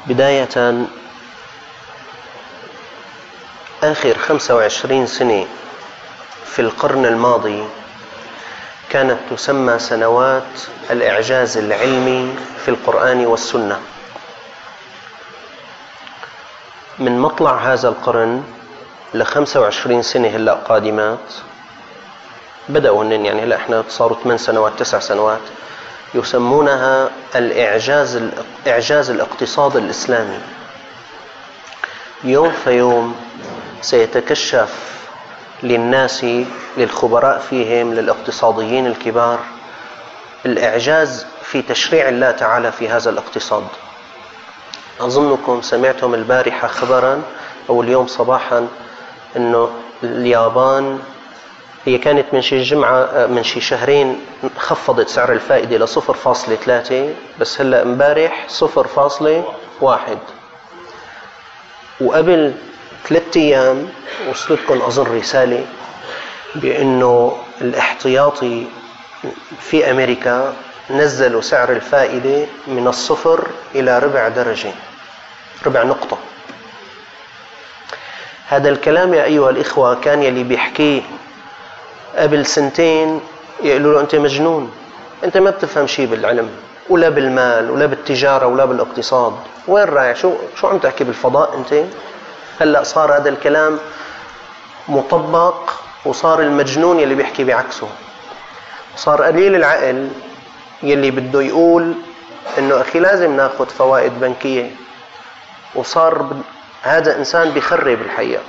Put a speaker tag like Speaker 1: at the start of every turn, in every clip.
Speaker 1: بداية، آخر 25 سنة في القرن الماضي كانت تسمى سنوات الإعجاز العلمي في القرآن والسنة. من مطلع هذا القرن ل25 سنة هلأ قادمات بدأوا يعني هلأ احنا صاروا 8 سنوات 9 سنوات يسمونها إعجاز الاقتصاد الإسلامي. يوم فيوم سيتكشف للناس، للخبراء فيهم، للاقتصاديين الكبار، الإعجاز في تشريع الله تعالى في هذا الاقتصاد. أظنكم سمعتم البارحة خبرا أو اليوم صباحا أنه اليابان هي كانت من شي شهرين خفضت سعر الفائدة ل 0.3، بس هلأ امبارح 0.1. وقبل 3 أيام وصلتكم أظن رسالة بأنه الاحتياطي في أمريكا نزلوا سعر الفائدة من 0 إلى ربع درجة، ربع نقطة. هذا الكلام يا أيها الإخوة كان يلي بيحكيه قبل 2 سنين يقولوا له أنت مجنون، أنت ما بتفهم شيء بالعلم ولا بالمال ولا بالتجارة ولا بالاقتصاد، وين رايح؟ شو عم تحكي بالفضاء أنت؟ هلأ صار هذا الكلام مطبق، وصار المجنون يلي بيحكي بعكسه، صار قليل العقل يلي بده يقول إنه أخي لازم ناخد فوائد بنكية، وصار هذا إنسان بيخرب الحقيقة.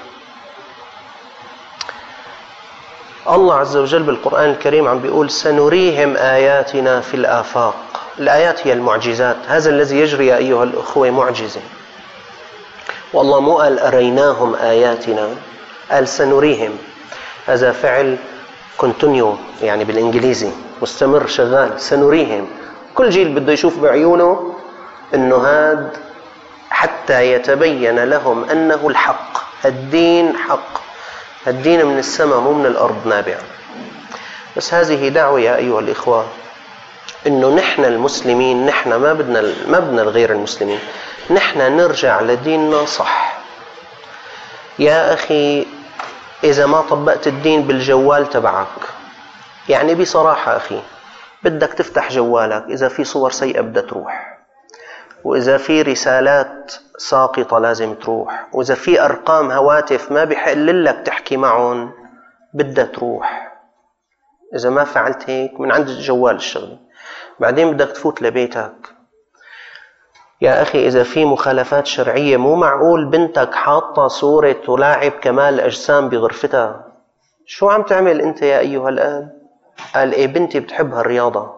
Speaker 1: الله عز وجل بالقرآن الكريم عم بيقول سنريهم آياتنا في الآفاق. الآيات هي المعجزات، هذا الذي يجري يا أيها الأخوة معجزة. والله مو قال أريناهم آياتنا، قال سنريهم. هذا فعل كونتينيو يعني بالإنجليزي، مستمر شغال. سنريهم، كل جيل بده يشوف بعيونه إنه هذا حتى يتبين لهم أنه الحق. الدين حق، الدين من السماء مو من الأرض نابع. بس هذه دعوة يا أيها الإخوة إنه نحن المسلمين، نحن ما بدنا الغير المسلمين، نحن نرجع لديننا صح. يا أخي إذا ما طبقت الدين بالجوال تبعك، يعني بصراحة أخي بدك تفتح جوالك، إذا في صور سيئة بدها تروح، وإذا في رسالات ساقطة لازم تروح، وإذا في أرقام هواتف ما بيحل لك تحكي معهم بدها تروح. إذا ما فعلت هيك من عند الجوال الشغلي، بعدين بدك تفوت لبيتك. يا أخي إذا في مخالفات شرعية، مو معقول بنتك حاطة صورة لاعب كمال أجسام بغرفتها. شو عم تعمل أنت يا أيها الآب؟ قال إيه بنتي بتحب هالرياضة،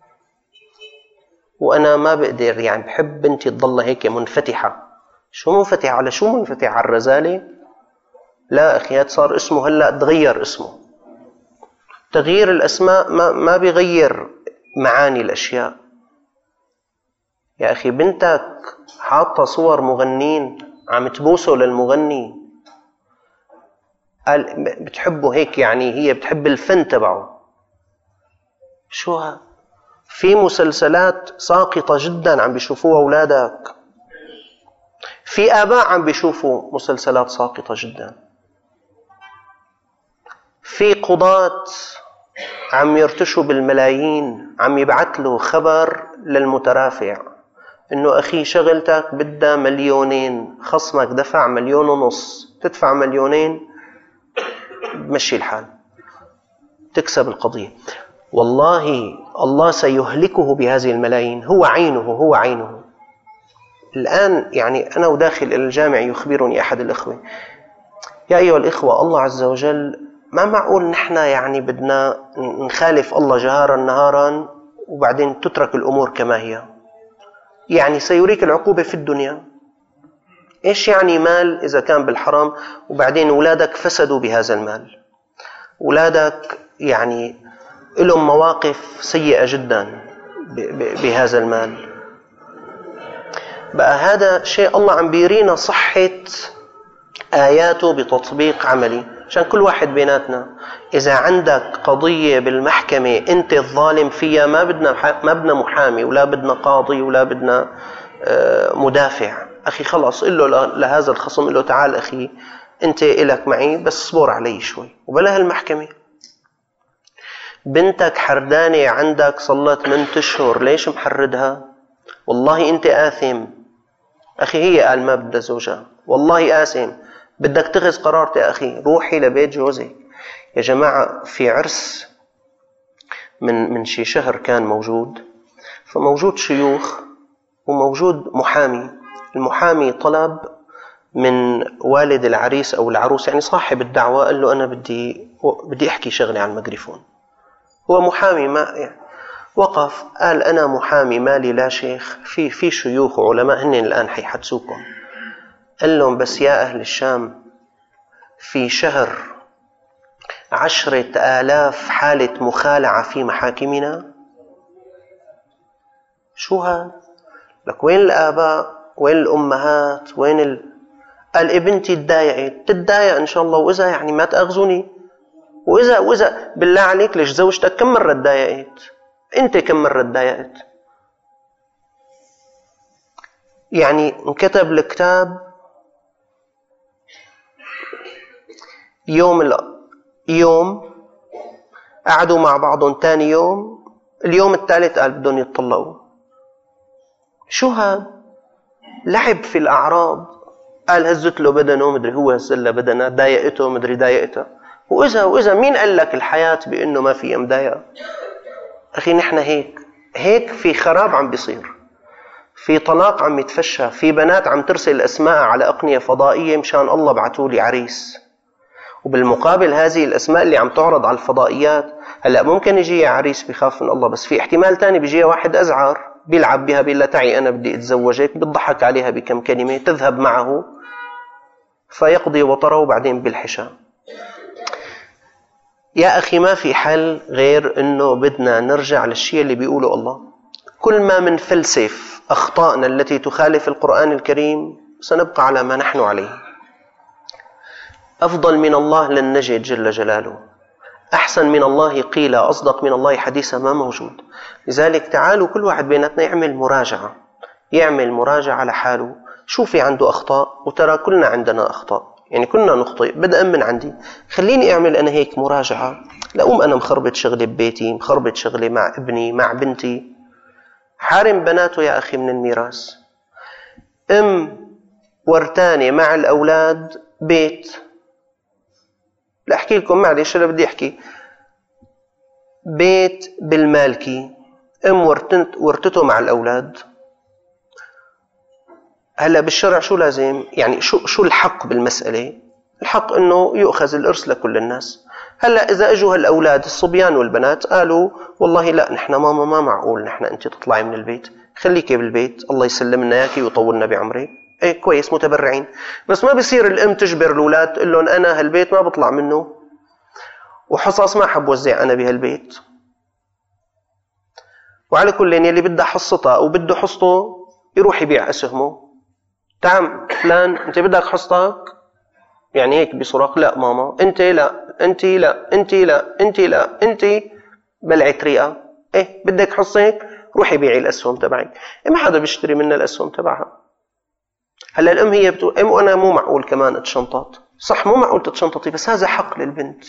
Speaker 1: وأنا ما بقدر، يعني بحب بنتي تضل هيك منفتحة. شو منفتحة على شو؟ منفتحة على الرزالة؟ لا أخي، هذا صار اسمه هلأ تغير اسمه. تغيير الأسماء ما بيغير معاني الأشياء. يا أخي بنتك حاطة صور مغنين عم تبوسه للمغني، قال بتحبه هيك، يعني هي بتحب الفن تبعه. شو ها؟ في مسلسلات ساقطة جدا عم بيشوفوها أولادك، في آباء عم بيشوفوا مسلسلات ساقطة جدا، في قضاة عم يرتشوا بالملايين، عم يبعث له خبر للمترافع إنه أخي شغلتك بدها 2 مليون، خصمك دفع 1.5 مليون، تدفع 2 مليون بمشي الحال، تكسب القضية. والله الله سيهلكه بهذه الملايين، هو عينه. الآن يعني أنا وداخل إلى الجامع يخبرني أحد الإخوة، يا أيها الإخوة الله عز وجل ما معقول نحن يعني بدنا نخالف الله جهارا نهارا وبعدين تترك الأمور كما هي. يعني سيريك العقوبة في الدنيا. إيش يعني مال إذا كان بالحرام وبعدين أولادك فسدوا بهذا المال؟ أولادك يعني لهم مواقف سيئة جدا بهذا المال. بقى هذا شيء الله عم بيرينا صحة آياته بتطبيق عملي، عشان كل واحد بيناتنا إذا عندك قضية بالمحكمة أنت الظالم فيها، ما بدنا محامي ولا بدنا قاضي ولا بدنا مدافع. أخي خلاص قل له لهذا الخصم، قل له تعال أخي أنت إلك معي بس اصبر علي شوي وبلا هالمحكمة. بنتك حردانة عندك صلت 8 أشهر، ليش محردها؟ والله أنت آثم. أخي هي قال ما بدها زوجها، والله آثم، بدك تخذ قرارك يا أخي، روحي لبيت جوزك. يا جماعة في عرس من شي شهر كان موجود، فموجود شيوخ وموجود محامي. المحامي طلب من والد العريس أو العروس يعني صاحب الدعوة، قال له أنا بدي أحكي شغلي على الميكروفون. هو محامي ما يعني وقف قال أنا محامي مالي لا شيخ، في شيوخ وعلماء هن الآن حيحدثوكم. قال لهم بس يا أهل الشام في شهر 10,000 حالة مخالعة في محاكمنا. شو هذا؟ لك وين الآباء؟ وين الأمهات؟ قال ابنتي تضايقت. تتضايق إن شاء الله، وإذا يعني ما تأخذوني، وإذا بالله عليك ليش زوجتك كم مرة تضايقت؟ أنت كم مرة تضايقت؟ يعني انكتب الكتاب يوم قعدوا مع بعضهم، تاني اليوم الثالث قال بدهم يتطلقوا. شو هذا؟ لعب في الأعراض. قال هزت له بدنه، مدري هو هز له بدنه، ضايقته مدري ضايقته. وإذا مين قال لك الحياة بأنه ما فيها مضايقة؟ أخي نحن هيك في خراب عم بيصير، في طلاق عم يتفشى، في بنات عم ترسل أسماء على أقنية فضائية مشان الله بعتوا لي عريس. وبالمقابل هذه الأسماء اللي عم تعرض على الفضائيات، هلأ ممكن يجي عريس بيخاف من الله، بس في احتمال تاني بيجي واحد أزعر بيلعب بها، بيقول لها تعي أنا بدي أتزوجك، بتضحك عليها بكم كلمة، تذهب معه فيقضي وطره وبعدين بالحشا. يا أخي ما في حل غير أنه بدنا نرجع للشيء اللي بيقوله الله. كل ما من فلسف أخطائنا التي تخالف القرآن الكريم سنبقى على ما نحن عليه. أفضل من الله لن نجد جل جلاله، أحسن من الله قيل، أصدق من الله حديثا ما موجود. لذلك تعالوا كل واحد بيناتنا يعمل مراجعة على حاله، شو في عنده أخطاء، وترى كلنا عندنا أخطاء، يعني كلنا نخطئ بدءا من عندي. خليني أعمل أنا هيك مراجعة، لأقوم أنا مخربط شغلي ببيتي، مخربط شغلي مع ابني مع بنتي، حارم بناته يا أخي من الميراث. ورتاني مع الأولاد بيت، لا أحكي لكم معلش أنا بدي أحكي بيت بالمالكي، ورتته مع الأولاد. هلا بالشرع شو لازم؟ يعني شو الحق بالمسألة؟ الحق إنه يؤخذ الإرث لكل الناس. هلا إذا أجوا هالأولاد الصبيان والبنات قالوا والله لا نحن ماما ما معقول نحن أنت تطلعي من البيت، خليكي بالبيت الله يسلمنا إياكي ويطولنا بعمرك، إيه كويس متبرعين. بس ما بيصير الأم تجبر الأولاد تقول لهم أنا هالبيت ما بطلع منه، وحصص ما حب وزع أنا بهالبيت. وعلى كل اللي بدها حصتها أو بده حصته يروح يبيع أسهمه. تعم فلان أنت بدك حصتك؟ يعني هيك بصراخ لا ماما، أنت لا، أنت لا، أنت لا، أنت لا، أنت بلعت ريقة، إيه بدك حصك؟ روحي بيعي الأسهم تبعك. ما حدا بيشتري منا الأسهم تبعها. هلا الأم هي بتقول أنا مو معقول كمان أتشنطط، صح مو معقول تتشنططي، بس هذا حق للبنت.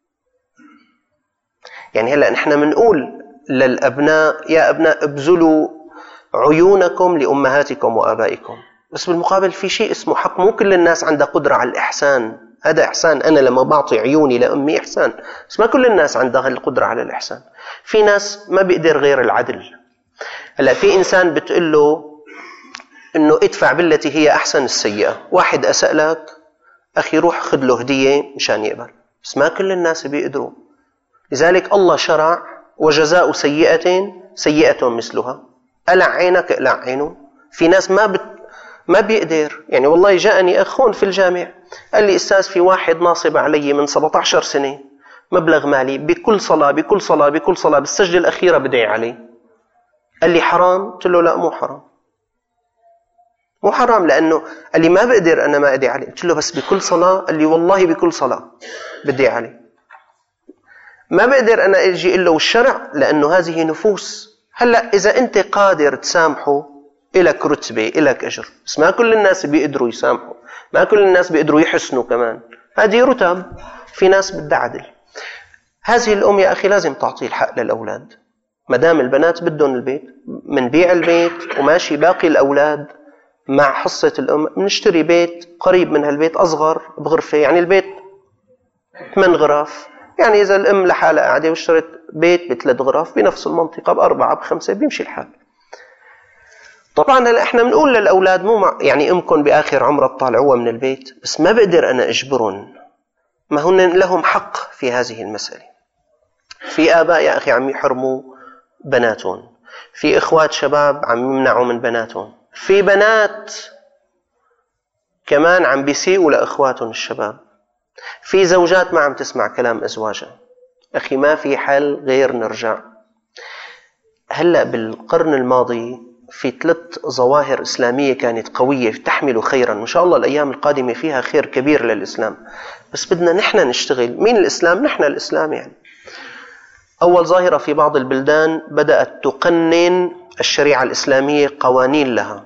Speaker 1: يعني هلا نحن منقول للأبناء يا أبناء ابذلوا عيونكم لأمهاتكم وآبائكم، بس بالمقابل في شيء اسمه حق. مو كل الناس عندها قدرة على الإحسان، هذا إحسان، أنا لما بعطي عيوني لأمي إحسان، بس ما كل الناس عندها القدرة على الإحسان. في ناس ما بيقدر غير العدل. هلا في إنسان بتقول له إنه ادفع بالتي هي أحسن السيئة، واحد أسأل لك أخي روح خذ له هدية مشان يقبل، بس ما كل الناس بيقدروا. لذلك الله شرع وجزاء سيئة سيئة مثلها، ألع عينك ألع عينه. في ناس ما بيقدر. يعني والله جاءني أخون في الجامع قال لي أستاذ في واحد ناصب علي من 17 سنة مبلغ مالي، بكل صلاة بالسجدة الأخيرة بدعي عليه. قال لي حرام؟ قلت له لا مو حرام لأنه قال لي ما بقدر أنا ما أدعي عليه. قلت له بس بكل صلاة؟ قال لي والله بكل صلاة بدعي عليه. ما بقدر أنا أجي إلا والشرع لأنه هذه نفوس. هلأ إذا أنت قادر تسامحه إلك رتبة، إلك أجر، بس ما كل الناس بيقدروا يسامحوا، ما كل الناس بيقدروا يحسنوا كمان. هذه رتب، في ناس بدها عدل. هذه الأم يا أخي لازم تعطي الحق للأولاد. مدام البنات بدهم البيت، منبيع البيت وماشي باقي الأولاد مع حصة الأم، بنشتري بيت قريب من هالبيت أصغر بغرفة، يعني البيت 8 غرف، يعني إذا الأم لحالها قاعدة واشترت بيت ب3 غرف بنفس المنطقة ب4 ب5 بيمشي الحال. طبعا هلا احنا بنقول للأولاد مو يعني أمكن بآخر عمرها تطالعوها من البيت، بس ما بقدر أنا أجبرهم، ما هن لهم حق في هذه المسألة. في آباء يا أخي عم يحرموا بناتهم، في إخوات شباب عم يمنعوا من بناتهم، في بنات كمان عم بيسيئوا لإخواتهم الشباب، في زوجات ما عم تسمع كلام أزواجها. أخي ما في حل غير نرجع. هلأ بالقرن الماضي في 3 ظواهر إسلامية كانت قوية تحمل خيرا، إن شاء الله الأيام القادمة فيها خير كبير للإسلام، بس بدنا نحن نشتغل. مين الإسلام؟ نحن الإسلام. يعني أول ظاهرة في بعض البلدان بدأت تقنن الشريعة الإسلامية قوانين لها،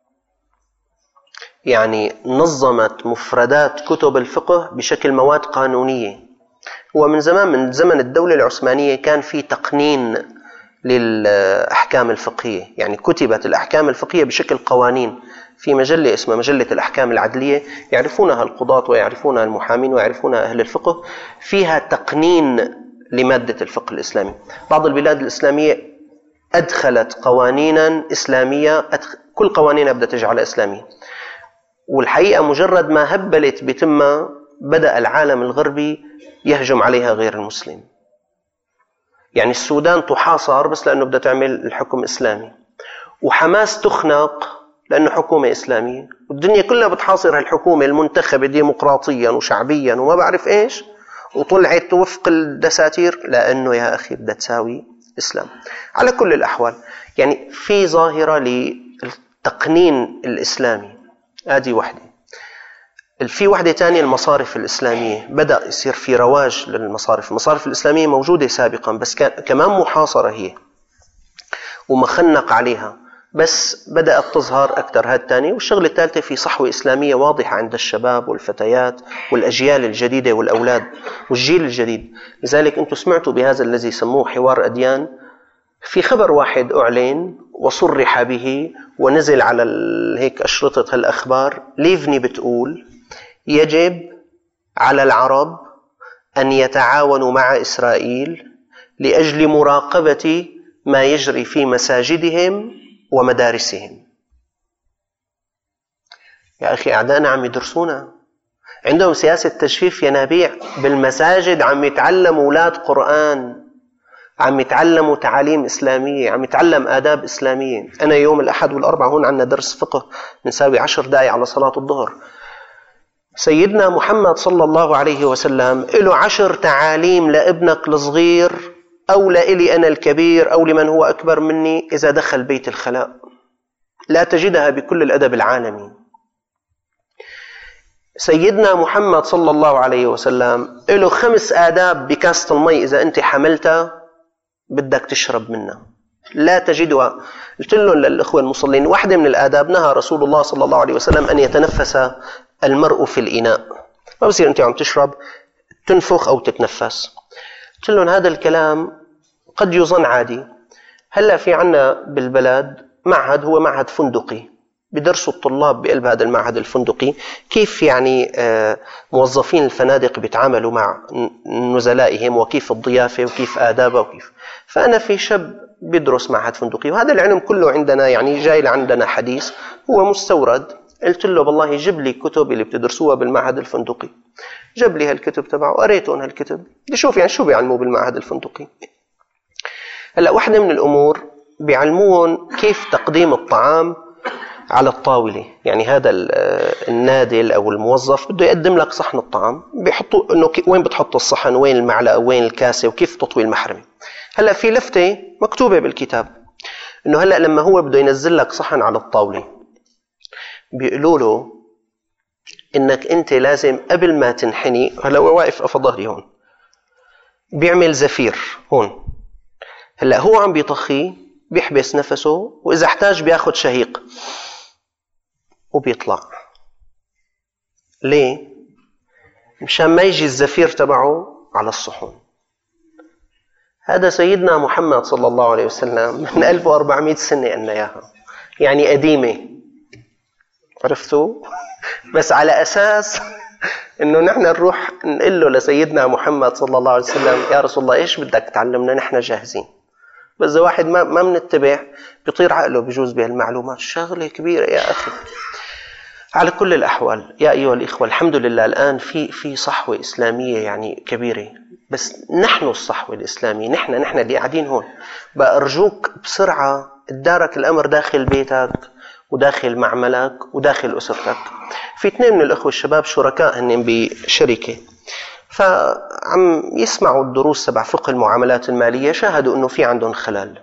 Speaker 1: يعني نظمت مفردات كتب الفقه بشكل مواد قانونية. ومن زمان، من زمن الدولة العثمانية كان في تقنين للأحكام الفقهية، يعني كتبت الأحكام الفقهية بشكل قوانين في مجلة اسمها مجلة الأحكام العدلية، يعرفونها القضاة ويعرفونها المحامين ويعرفونها أهل الفقه، فيها تقنين لمادة الفقه الإسلامي. بعض البلاد الإسلامية أدخلت قوانينا إسلامية، كل قوانينها بدها تجعلها إسلامية. والحقيقة مجرد ما هبلت بتمة بدأ العالم الغربي يهجم عليها غير المسلم. يعني السودان تحاصر بس لأنه بدها تعمل الحكم إسلامي، وحماس تخنق لأنه حكومة إسلامية، والدنيا كلها بتحاصر هالحكومة المنتخبة ديمقراطيا وشعبيا وما بعرف إيش، وطلعت وفق الدساتير لأنه يا أخي بدها تساوي إسلام. على كل الأحوال يعني في ظاهرة للتقنين الإسلامي، هذه واحدة. في واحدة تانية المصارف الإسلامية، بدأ يصير في رواج للمصارف. المصارف الإسلامية موجودة سابقا بس كمان محاصرة هي ومخنق عليها، بس بدأت تظهر أكثر. هذا الثاني. والشغلة الثالثة في صحوة إسلامية واضحة عند الشباب والفتيات والأجيال الجديدة والأولاد والجيل الجديد. لذلك أنتم سمعتوا بهذا الذي سموه حوار أديان، في خبر واحد أعلن وصرح به ونزل على هيك أشرطة هالأخبار. ليفني بتقول يجب على العرب أن يتعاونوا مع إسرائيل لأجل مراقبة ما يجري في مساجدهم ومدارسهم. يا أخي أعدائنا عم يدرسونا، عندهم سياسة تجفيف ينابيع بالمساجد، عم يتعلموا أولاد قرآن، عم يتعلموا تعاليم إسلامية، عم يتعلم آداب إسلامية. أنا يوم الأحد والأربعاء هون عندنا درس فقه بنساوي 10 دقائق على صلاة الظهر. سيدنا محمد صلى الله عليه وسلم له 10 تعاليم لابنك الصغير أو لإلي أنا الكبير أو لمن هو أكبر مني إذا دخل بيت الخلاء، لا تجدها بكل الأدب العالمي. سيدنا محمد صلى الله عليه وسلم له 5 آداب بكاسة المي إذا أنت حملتها بدك تشرب منها، لا تجدها. قلت لهم للإخوة المصلين واحدة من الآداب نهى رسول الله صلى الله عليه وسلم أن يتنفس المرء في الإناء. ما بصير أنت عم تشرب تنفخ أو تتنفس. قلت لهم هذا الكلام قد يظن عادي. هلأ في عنا بالبلد معهد، هو معهد فندقي، بدرسوا الطلاب بقلب هذا المعهد الفندقي كيف يعني موظفين الفنادق بيتعاملوا مع نزلائهم وكيف الضيافة وكيف آدابها وكيف. فأنا في شاب بيدرس معهد فندقي وهذا العلم كله عندنا يعني جاي عندنا حديث، هو مستورد. قلت له والله جيب لي كتب اللي بتدرسوها بالمعهد الفندقي. جاب لي هالكتب تبعه وقريتهم هالكتب، بدي شوف يعني شو بيعلموه بالمعهد الفندقي. هلا واحدة من الأمور بيعلموهم كيف تقديم الطعام على الطاولة. يعني هذا النادل أو الموظف بده يقدم لك صحن الطعام، بيحطوا إنه وين بتحط الصحن، وين المعلقة، وين الكاسة، وكيف تطوي المحرمة. هلا في لفتة مكتوبة بالكتاب إنه هلا لما هو بده ينزل لك صحن على الطاولة بيقولوا له إنك أنت لازم قبل ما تنحني، هلا هو واقف أفضلي هون بيعمل زفير هون، هلا هو عم بيطخيه بيحبس نفسه، وإذا احتاج بياخد شهيق وبيطلع. ليه؟ مشان ما يجي الزفير تبعه على الصحون. هذا سيدنا محمد صلى الله عليه وسلم من 1400 سنة قلنا إياها، يعني قديمة، عرفتوا؟ بس على أساس إنه نحن نروح نقول له لسيدنا محمد صلى الله عليه وسلم يا رسول الله إيش بدك تعلمنا، نحن جاهزين. بس إذا واحد ما منتبه بيطير عقله بجوز بهالمعلومات. شغلة كبيرة يا أخي. على كل الأحوال يا أيها الإخوة، الحمد لله الآن في صحوة إسلامية يعني كبيرة، بس نحن الصحوة الإسلامية، نحن اللي قاعدين هون. بأرجوك بسرعة تدارك الأمر داخل بيتك وداخل معملك وداخل أسرتك. في 2 من الأخوة الشباب شركاء هن بشركة، فعم يسمعوا الدروس تبع فقه المعاملات المالية، شاهدوا أنه في عندهم خلل،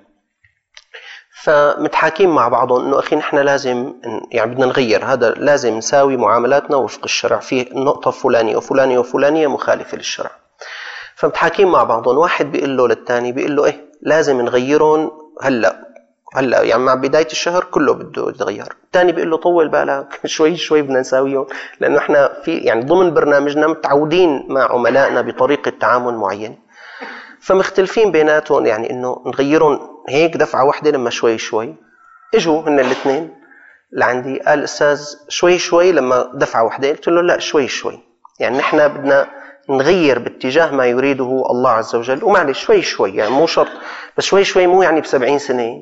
Speaker 1: فمتحاكين مع بعضهم أنه أخي نحن لازم يعني بدنا نغير هذا، لازم نساوي معاملاتنا وفق الشرع، في نقطة فلانية وفلانية وفلانية مخالفة للشرع. فمتحاكين مع بعضهم، واحد بيقول له للثاني بيقول له إيه لازم نغيرهم هلأ يعني مع بداية الشهر كله بده يتغير. الثاني بيقول له طول بالك شوي بدنا نساويهم، لأنه احنا في يعني ضمن برنامجنا متعودين مع عملائنا بطريقة تعامل معين، فمختلفين بيناتهم يعني إنه نغيرهم هيك دفعة واحدة لما شوي. إجوا هن الاثنين لعندي، قال أستاذ شوي لما دفعة واحدة. قلت له لا شوي يعني نحن بدنا نغير باتجاه ما يريده الله عز وجل، ومعلش شوي يعني مو شرط، بس شوي مو يعني ب70 سنة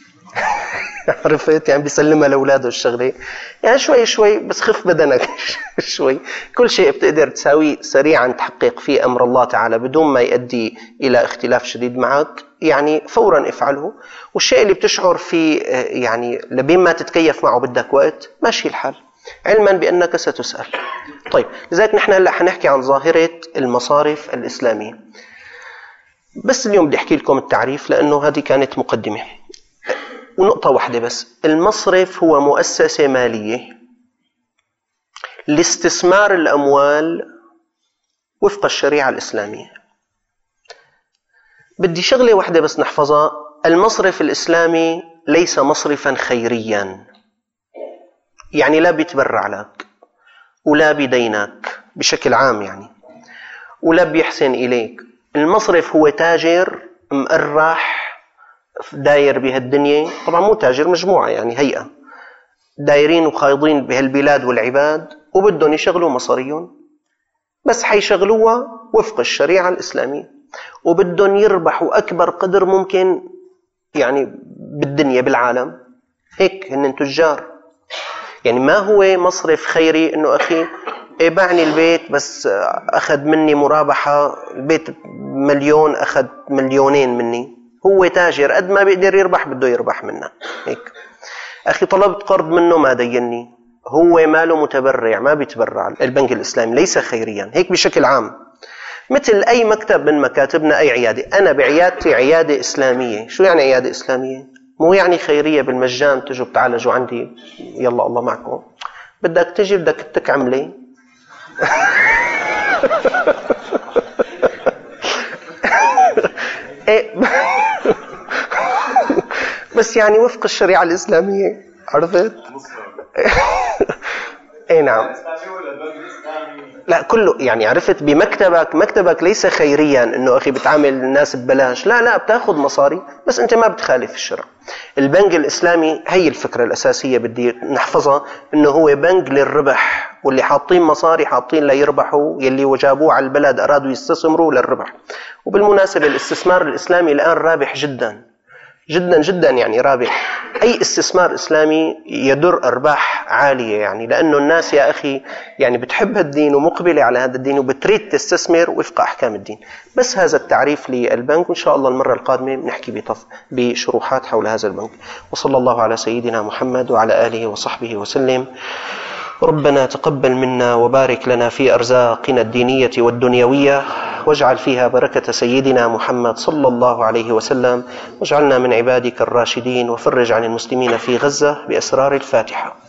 Speaker 1: عرفت؟ يعني بيسلمها لأولاده الشغلة، يعني شوي بس خف بدنك شوي. كل شيء بتقدر تساويه سريعا تحقق فيه أمر الله تعالى بدون ما يؤدي إلى اختلاف شديد معك، يعني فورا افعله. والشيء اللي بتشعر فيه يعني لبين ما تتكيف معه بدك وقت، ماشي الحال، علما بأنك ستسأل. طيب لذلك نحن هلأ حنحكي عن ظاهرة المصارف الإسلامية، بس اليوم بدي أحكي لكم التعريف لأنه هذه كانت مقدمة. ونقطة واحدة بس، المصرف هو مؤسسة مالية لاستثمار الأموال وفق الشريعة الإسلامية. بدي شغلة واحدة بس نحفظها، المصرف الإسلامي ليس مصرفا خيريا، يعني لا بيتبرع لك ولا بيدينك بشكل عام يعني، ولا بيحسن إليك. المصرف هو تاجر مقرح داير بهالدنيا، طبعا مو تاجر، مجموعة يعني هيئة دايرين وخايضين بهالبلاد والعباد، وبدهم يشغلوا مصاريهم، بس حيشغلوها وفق الشريعة الإسلامية، وبدهم يربحوا أكبر قدر ممكن يعني بالدنيا بالعالم. هيك هن تجار، يعني ما هو مصرف خيري إنه أخي باعني البيت بس أخذ مني مرابحة، البيت 1,000,000 أخذ 2,000,000 مني. هو تاجر، قد ما بيقدر يربح بده يربح منه. هيك أخي طلبت قرض منه ما ديني، هو ماله متبرع، ما بيتبرع. البنك الإسلامي ليس خيريا، هيك بشكل عام مثل أي مكتب من مكاتبنا، أي عيادة. أنا بعيادتي عيادة إسلامية. شو يعني عيادة إسلامية؟ مو يعني خيرية بالمجان تجوا بتعالجوا عندي يلا الله معكم، بدك تجي بدك تكعملي بس يعني وفق الشريعة الإسلامية، عرفت؟ اي نعم، لا كله يعني عرفت. مكتبك ليس خيريا انه اخي بتعامل الناس ببلاش، لا بتاخذ مصاري، بس انت ما بتخالف الشرع. البنك الإسلامي هي الفكرة الأساسية بدي نحفظها، انه هو بنك للربح، واللي حاطين مصاري حاطين ليربحوا، يلي وجابوه على البلد أرادوا يستثمروا للربح. وبالمناسبة الاستثمار الإسلامي الآن رابح جدا يعني رابح. أي استثمار إسلامي يدر أرباح عالية، يعني لأنه الناس يا أخي يعني بتحب الدين ومقبلة على هذا الدين وبتريد تستثمر وفق أحكام الدين. بس هذا التعريف للبنك، وإن شاء الله المرة القادمة بنحكي بشروحات حول هذا البنك. وصلى الله على سيدنا محمد وعلى آله وصحبه وسلم. ربنا تقبل منا وبارك لنا في أرزاقنا الدينية والدنيوية، واجعل فيها بركة سيدنا محمد صلى الله عليه وسلم، واجعلنا من عبادك الراشدين، وفرج عن المسلمين في غزة بأسرار الفاتحة.